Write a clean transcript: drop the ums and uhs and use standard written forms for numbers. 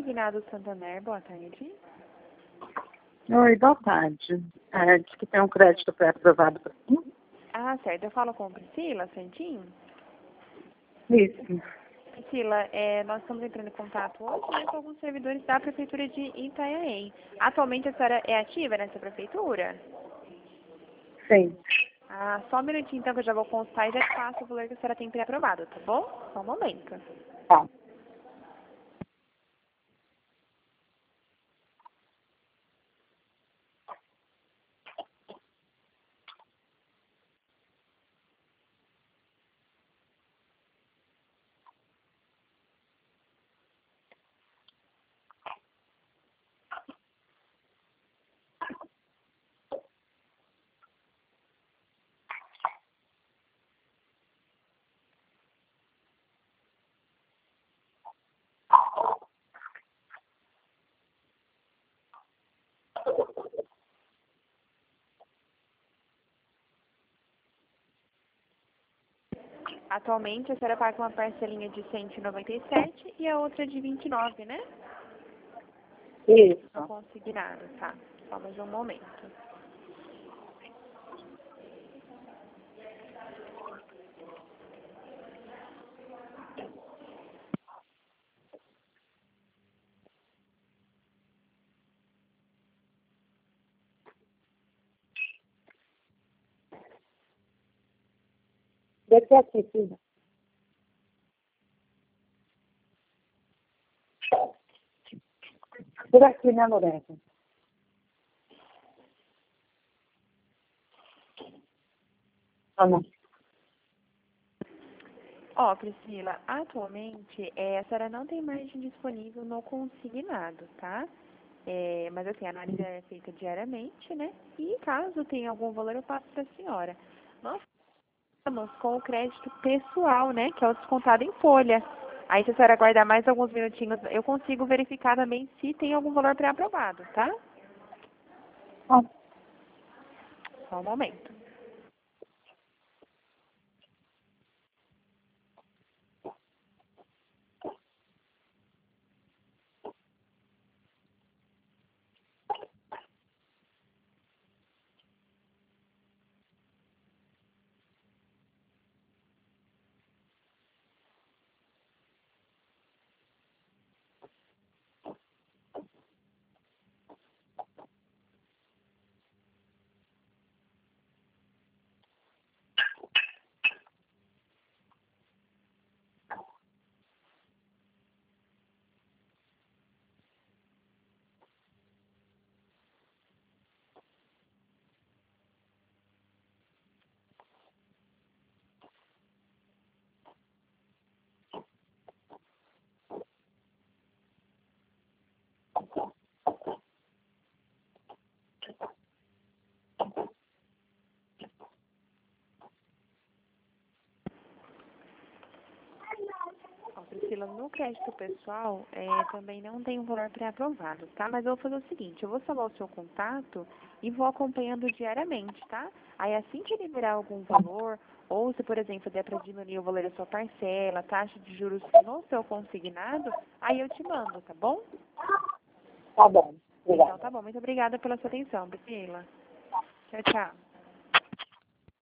Consignado Santander, boa tarde. Oi, boa tarde. Diz que tem um crédito pré-aprovado para mim. Ah, certo. Eu falo com Priscila Santin. Isso. Priscila, nós estamos entrando em contato hoje, né, com alguns servidores da Prefeitura de Itanhaém. Atualmente a senhora é ativa nessa prefeitura? Sim. Ah, só um minutinho então que eu já vou constar e já te passo o valor que a senhora tem pré-aprovado, tá bom? Só um momento. Tá. Atualmente a senhora paga uma parcelinha de 197 e a outra de 29, né? Isso. Não consignado, tá? Só mais um momento. Deve ser aqui, filha. Por aqui, né, Lorena? Ah, não. Ó, Priscila, atualmente a senhora não tem margem disponível no consignado, tá? Mas assim, a análise é feita diariamente, né? E caso tenha algum valor, eu passo para a senhora. Nós estamos com o crédito pessoal, né? Que é o descontado em folha. Aí, se a senhora aguardar mais alguns minutinhos, eu consigo verificar também se tem algum valor pré-aprovado, tá? Ah, Só um momento. Ó, Priscila, no crédito pessoal também não tem um valor pré-aprovado, tá? Mas eu vou fazer o seguinte, eu vou salvar o seu contato e vou acompanhando diariamente, tá? Aí assim que liberar algum valor, ou se, por exemplo, der para diminuir o valor da sua parcela, taxa de juros no seu consignado, aí eu te mando, tá bom? tá bom. Então Obrigada. tá bom, muito obrigada pela sua atenção, Priscila. Tchau, tchau.